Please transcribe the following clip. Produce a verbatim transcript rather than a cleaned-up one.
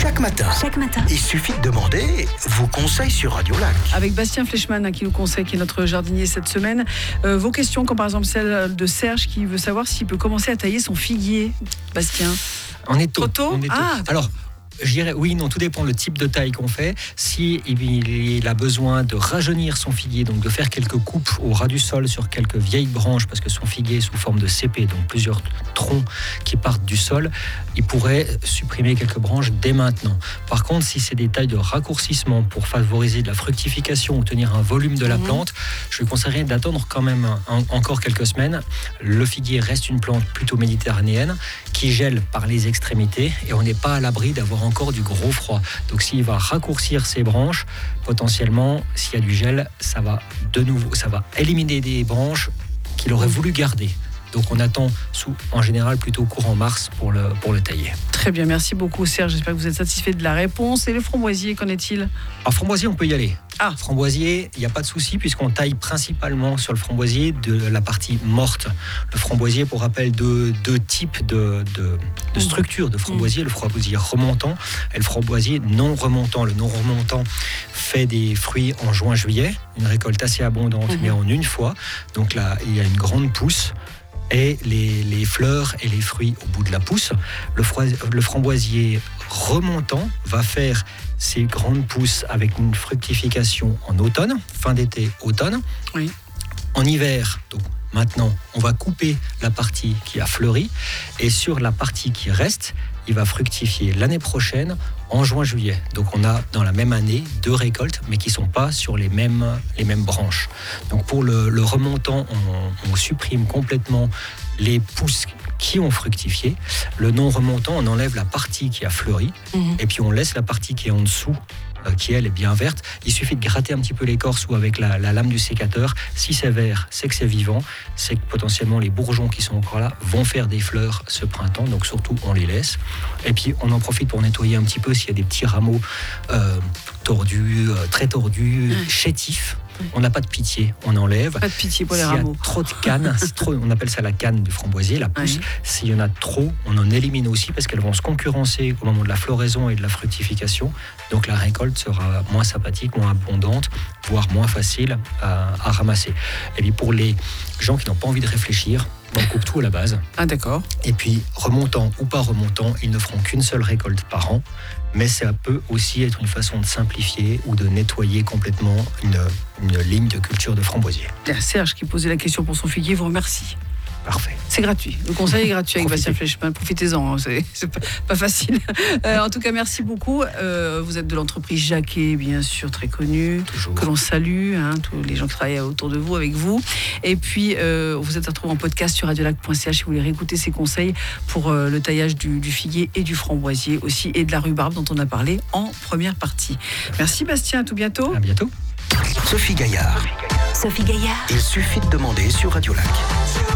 Chaque matin, Chaque matin. il suffit de demander vos conseils sur Radio Lac. Avec Bastien Fleischmann hein, qui nous conseille, qui est notre jardinier cette semaine. Euh, vos questions, comme par exemple celle de Serge qui veut savoir s'il peut commencer à tailler son figuier. Bastien. On est tôt. Trop tôt On est tôt. Ah, Alors, je dirais oui, non, tout dépend le type de taille qu'on fait. Si il a besoin de rajeunir son figuier, donc de faire quelques coupes au ras du sol sur quelques vieilles branches, parce que son figuier est sous forme de C P, donc plusieurs troncs qui partent du sol, il pourrait supprimer quelques branches dès maintenant. Par contre, si c'est des tailles de raccourcissement pour favoriser de la fructification ou tenir un volume de la mmh. plante, je lui conseillerais d'attendre quand même un, encore quelques semaines. Le figuier reste une plante plutôt méditerranéenne qui gèle par les extrémités et on n'est pas à l'abri d'avoir encore du gros froid. Donc s'il va raccourcir ses branches, potentiellement, s'il y a du gel, ça va de nouveau, ça va éliminer des branches qu'il aurait voulu garder. Donc on attend sous, en général plutôt courant mars pour le, pour le tailler. Très bien, merci beaucoup Serge. J'espère que vous êtes satisfait de la réponse. Et le framboisier, qu'en est-il ? Alors framboisier, on peut y aller. Ah. Framboisier, il n'y a pas de souci puisqu'on taille principalement sur le framboisier de la partie morte. Le framboisier, pour rappel, deux, deux types de, de, de structures de framboisier. Mmh. Le framboisier remontant et le framboisier non remontant. Le non remontant fait des fruits en juin-juillet, une récolte assez abondante, mmh. mais en une fois. Donc là, il y a une grande pousse. Et les, les fleurs et les fruits au bout de la pousse. Le, froid, le framboisier remontant va faire ses grandes pousses avec une fructification en automne, fin d'été, automne. Oui. En hiver, donc maintenant, on va couper la partie qui a fleuri et sur la partie qui reste, il va fructifier l'année prochaine en juin-juillet. Donc on a dans la même année deux récoltes, mais qui ne sont pas sur les mêmes, les mêmes branches. Donc pour le, le remontant, on, on supprime complètement les pousses qui ont fructifié. Le non remontant, on enlève la partie qui a fleuri, mmh. et puis on laisse la partie qui est en dessous, euh, qui elle est bien verte. Il suffit de gratter un petit peu l'écorce ou avec la, la lame du sécateur. Si c'est vert, c'est que c'est vivant, c'est que potentiellement les bourgeons qui sont encore là vont faire des fleurs ce printemps, donc surtout on les laisse. Et puis on en profite pour nettoyer un petit peu s'il y a des petits rameaux euh, tordus, euh, très tordus, mmh. chétifs. On n'a pas de pitié, on enlève. Pas de pitié pour les S'il rameaux. S'il y a trop de cannes, c'est trop, on appelle ça la canne du framboisier, la pousse. Oui. S'il y en a trop, on en élimine aussi parce qu'elles vont se concurrencer au moment de la floraison et de la fructification. Donc la récolte sera moins sympathique, moins abondante, voire moins facile à, à ramasser. Et puis pour les gens qui n'ont pas envie de réfléchir, on coupe tout à la base. Ah d'accord. Et puis remontant ou pas remontant, ils ne feront qu'une seule récolte par an. Mais ça peut aussi être une façon de simplifier ou de nettoyer complètement une, une ligne de culture de framboisier. Serge qui posait la question pour son figuier vous remercie. Parfait. C'est gratuit. Le conseil est gratuit avec Bastien Fleischmann. Profitez-en, hein. c'est, c'est pas, pas facile. Euh, en tout cas, merci beaucoup. Euh, vous êtes de l'entreprise Jacquet, bien sûr, très connue, Toujours. Que l'on salue, hein, tous les gens qui travaillent autour de vous, avec vous. Et puis, euh, vous êtes retrouvé en podcast sur radiolac point c h si vous voulez réécouter ces conseils pour euh, le taillage du, du figuier et du framboisier aussi, et de la rhubarbe dont on a parlé en première partie. Merci Bastien, à tout bientôt. À bientôt. Sophie Gaillard. Sophie Gaillard. Il suffit de demander sur Radio Lac.